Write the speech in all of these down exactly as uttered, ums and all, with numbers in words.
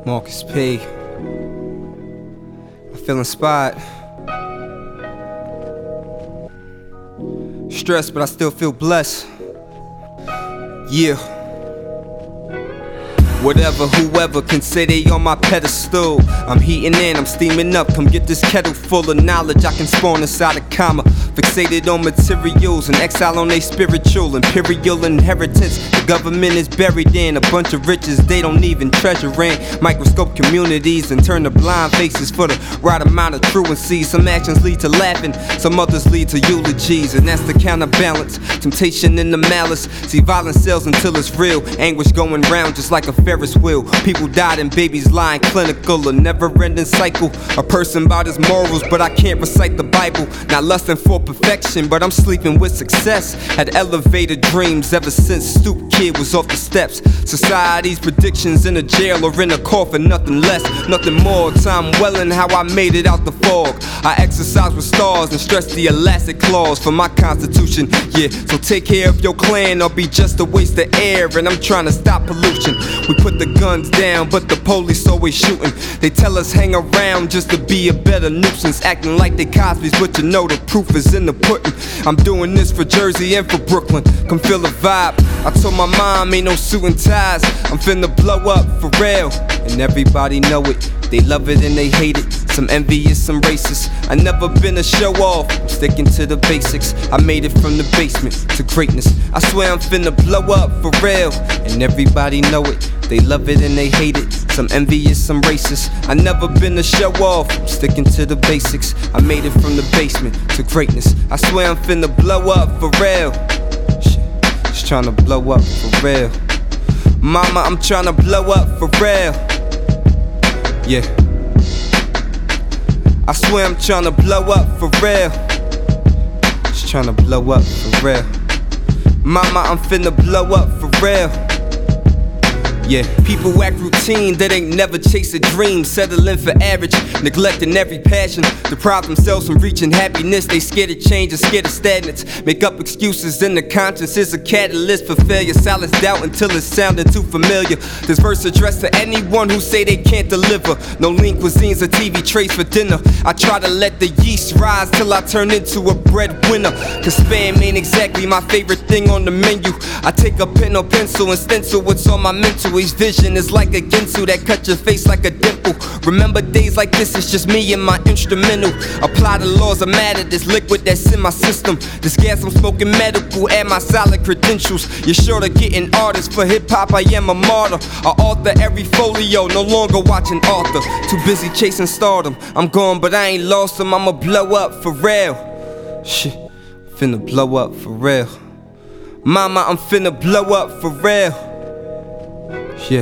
Marcus P. I feel inspired. Stressed, but I still feel blessed. Yeah. Whatever, whoever can say they on my pedestal. I'm heating in, I'm steaming up. Come get this kettle full of knowledge I can spawn inside a comma. Fixated on materials and exile on they spiritual. Imperial inheritance the government is buried in. A bunch of riches they don't even treasure in. Microscope communities and turn the blind faces for the right amount of truancy. Some actions lead to laughing, some others lead to eulogies. And that's the counterbalance, temptation and the malice. See, violence sells until it's real. Anguish going round just like a Ferris wheel. People died and babies lying clinical. A never-ending cycle. A person about his morals, but I can't recite the Bible. Not lusting for perfection, but I'm sleeping with success. Had elevated dreams ever since Stoop Kid was off the steps. Society's predictions in a jail or in a coffin, nothing less, nothing more. Time welling how I made it out the fog. I exercise with stars and stretch the elastic claws for my constitution. Yeah, so take care of your clan or be just a waste of air. And I'm trying to stop pollution. We put the guns down, but the police always shooting. They tell us hang around just to be a better nuisance. Acting like they Cosby's, but you know the proof is in the pudding. I'm doing this for Jersey and for Brooklyn. Come feel the vibe. I told my mom ain't no suit and ties. I'm finna blow up for real, and everybody know it. They love it and they hate it. Some envious, some racist. I never been a show off. I'm sticking to the basics. I made it from the basement to greatness. I swear I'm finna blow up for real, and everybody know it. They love it and they hate it. Some envious, some racist. I never been a show off. I'm sticking to the basics. I made it from the basement to greatness. I swear I'm finna blow up for real. Shit, just tryna blow up for real. Mama, I'm tryna blow up for real. Yeah. I swear I'm tryna blow up for real. Just tryna blow up for real. Mama, I'm finna blow up for real. Yeah, people act routine, that ain't never chase a dream. Settling for average, neglecting every passion. Deprive themselves from reaching happiness. They scared of change and scared of stagnance. Make up excuses and the conscience is a catalyst for failure. Silence doubt until it's sounding too familiar. This verse addressed to anyone who say they can't deliver. No lean cuisines or T V trays for dinner. I try to let the yeast rise till I turn into a breadwinner. Cause spam ain't exactly my favorite thing on the menu. I take a pen or pencil and stencil what's on my mental. Each vision is like a ginsu that cut your face like a dimple. Remember days like this, it's just me and my instrumental. Apply the laws of matter, this liquid that's in my system. This gas I'm smoking medical, add my solid credentials. You're sure to get an artist, for hip-hop I am a martyr. I author every folio, no longer watching Arthur. Too busy chasing stardom, I'm gone but I ain't lost them. I'ma blow up for real. Shit, finna blow up for real. Mama, I'm finna blow up for real. Yeah,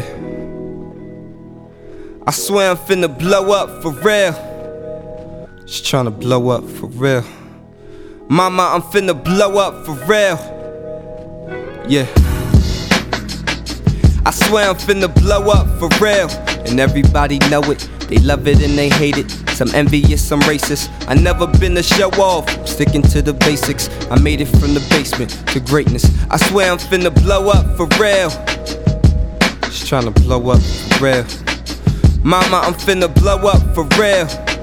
I swear I'm finna blow up for real. Just tryna blow up for real. Mama, I'm finna blow up for real. Yeah, I swear I'm finna blow up for real, and everybody know it. They love it and they hate it. Some envious, some racist. I never been a show off. I'm sticking to the basics. I made it from the basement to greatness. I swear I'm finna blow up for real. Just tryna blow up for real. Mama, I'm finna blow up for real.